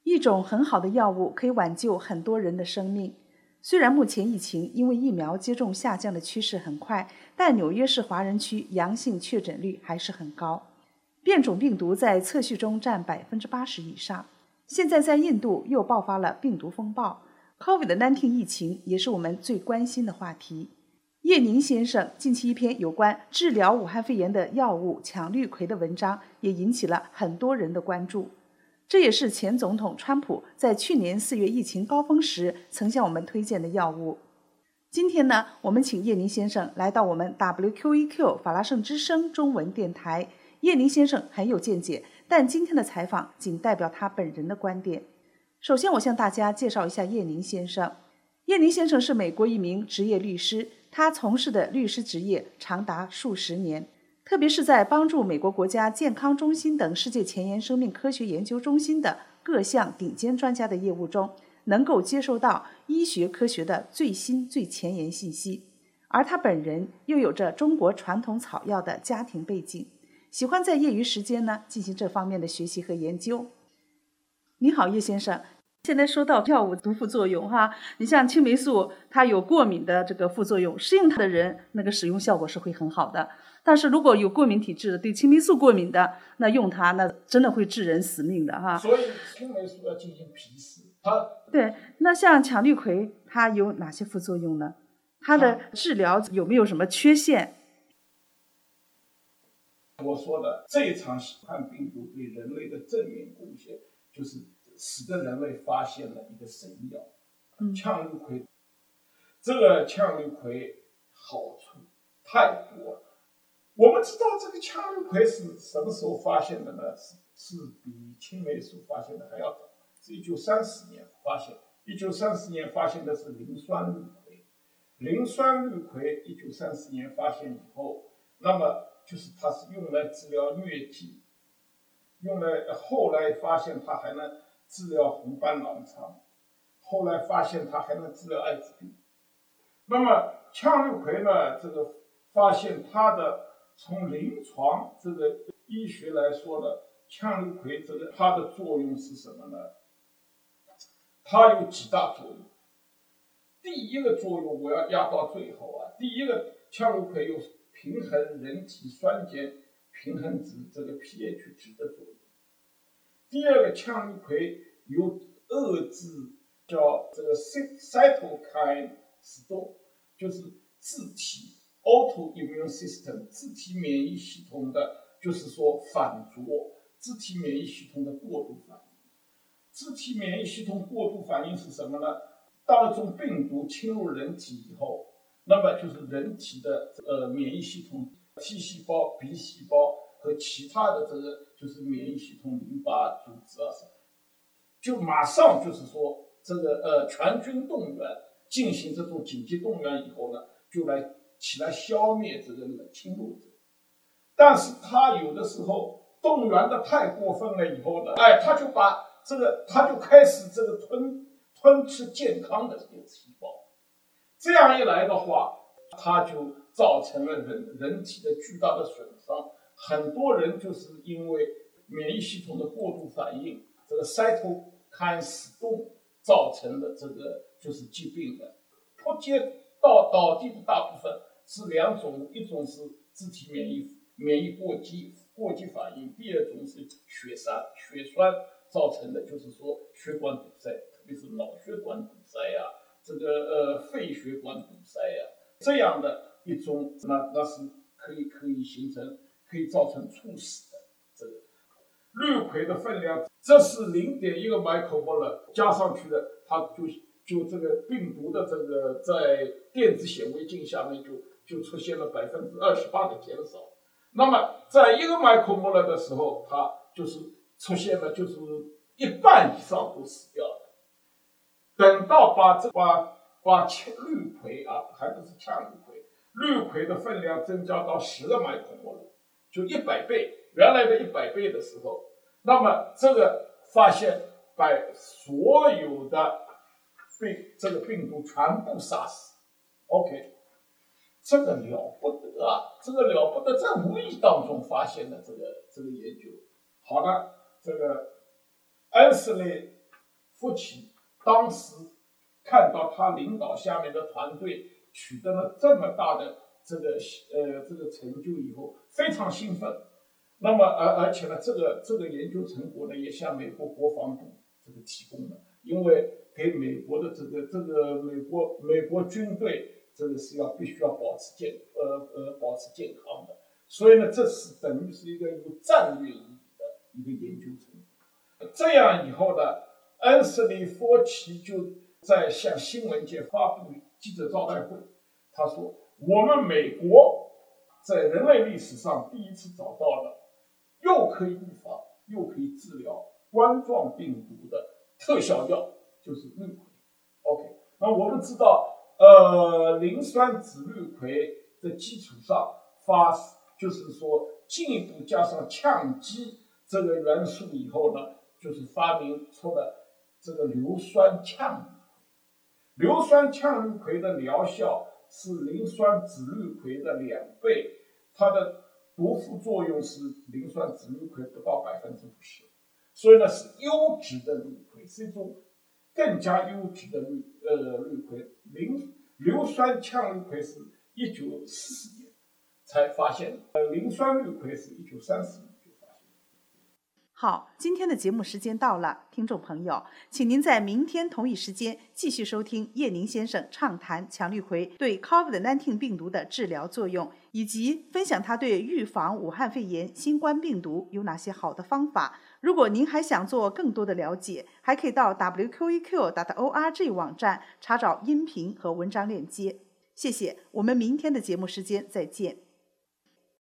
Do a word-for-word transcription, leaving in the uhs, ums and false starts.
一种很好的药物可以挽救很多人的生命。虽然目前疫情因为疫苗接种下降的趋势很快，但纽约市华人区阳性确诊率还是很高。变种病毒在测序中占 百分之八十 以上。现在在印度又爆发了病毒风暴 ，COVID 十九 疫情也是我们最关心的话题。叶宁先生近期一篇有关治疗武汉肺炎的药物羟氯喹的文章也引起了很多人的关注。这也是前总统川普在去年四月疫情高峰时曾向我们推荐的药物。今天呢，我们请叶宁先生来到我们 W Q E Q 法拉盛之声中文电台。叶宁先生很有见解，但今天的采访仅代表他本人的观点。首先，我向大家介绍一下叶宁先生。叶宁先生是美国一名职业律师，他从事的律师职业长达数十年，特别是在帮助美国国家健康中心等世界前沿生命科学研究中心的各项顶尖专家的业务中，能够接受到医学科学的最新最前沿信息。而他本人又有着中国传统草药的家庭背景，喜欢在业余时间呢进行这方面的学习和研究。你好，叶先生。现在说到药物毒副作用哈，你像青霉素，它有过敏的这个副作用，适应它的人那个使用效果是会很好的。但是如果有过敏体质的，对青霉素过敏的，那用它那真的会致人死命的哈。 所以青霉素要进行皮试。它对，那像羟氯喹它有哪些副作用呢？它的治疗有没有什么缺陷？ 我说的这一场新冠病毒对人类的正面贡献，就是使得人类发现了一个神药，羟氯喹。这个羟氯喹好处太多了。我们知道这个羟氯喹是什么时候发现的呢？是是比青霉素发现的还要早，是一九三四年发现。一九三四年发现的是磷酸氯喹，磷酸氯喹一九三四年发现以后，那么就是它是用来治疗疟疾，用来后来发现它还能治疗红斑狼疮，后来发现它还能治疗艾滋病。那么羟氯喹呢，这个发现它的从临床这个医学来说呢，羟氯喹这个它的作用是什么呢？它有几大作用。第一个作用我要压到最后啊，第一个羟氯喹有平衡人体酸碱平衡值这个 pH 值的作用。第二个羟氯喹有遏制叫这个 cytokine storm， 就是自体 autoimmune system 自体免疫系统的，就是说反作自体免疫系统的过度反应。自体免疫系统过度反应是什么呢？当一种病毒侵入人体以后，那么就是人体的呃免疫系统 T 细胞、B 细胞和其他的这个就是免疫系统、淋巴组织啊什么，就马上就是说这个呃全军动员，进行这种紧急动员以后呢，就来起来消灭这个侵入者。但是他有的时候动员的太过分了以后呢，哎，他就把这个他就开始这个吞吞吃健康的这个细胞，这样一来的话，它就造成了人人体的巨大的损伤。很多人就是因为免疫系统的过度反应，这个 cytokine storm 造成的这个就是疾病的。扑街倒倒地的大部分是两种，一种是自体免疫免疫过激过激反应，第二种是血栓血栓造成的，就是说血管堵塞，特别是脑血管堵塞呀、啊，这个呃肺血管堵塞呀、啊，这样的一种，那那是可以可以形成，可以造成猝死的。这个氯喹的分量，这是零点一个 micromolar 加上去的，它就就这个病毒的这个在电子显微镜下面就就出现了百分之二十八的减少。那么在一个 micromolar 的时候，它就是出现了就是一半以上都死掉了。等到把这把把氯喹啊，还不是羟氯喹，氯喹的分量增加到十个 micromolar， 就一百倍，原来的一百倍的时候，那么这个发现把所有的病这个病毒全部杀死。OK， 这个了不得啊，这个了不得，在无意当中发现的这个这个研究。好了，这个安斯利福奇当时看到他领导下面的团队取得了这么大的这个呃这个成就以后，非常兴奋。那么而而且呢，这个这个研究成果呢，也向美国国防部这个提供了，因为给美国的这个这个美国美国军队这个是要必须要保持健呃呃保持健康的，所以呢，这是等于是一个有战略意义的一个研究成果。这样以后呢，恩斯利·福奇就在向新闻界发布记者招待会，他说：“我们美国在人类历史上第一次找到了又可以预防又可以治疗冠状病毒的特效药，就是氯喹。OK， 那我们知道，呃，磷酸酯氯喹的基础上发，就是说进一步加上羟基这个元素以后呢，就是发明出了这个硫酸羟氯喹。硫酸羟氯喹的疗效是磷酸酯氯喹的两倍，它的毒副作用是磷酸酯氯喹不到百分之五十，所以呢是优质的氯喹，是一种更加优质的氯呃氯喹。磷硫酸羟氯喹是一九四四年才发现的，呃磷酸氯喹是一九三四年就发现的。 好，今天的节目时间到了，听众朋友，请您在明天同一时间继续收听叶宁先生畅谈羟氯喹对 COVID 十九 病毒的治疗作用，以及分享他对预防武汉肺炎新冠病毒有哪些好的方法。如果您还想做更多的了解，还可以到 w q e q dot org 网站查找音频和文章链接。谢谢，我们明天的节目时间再见。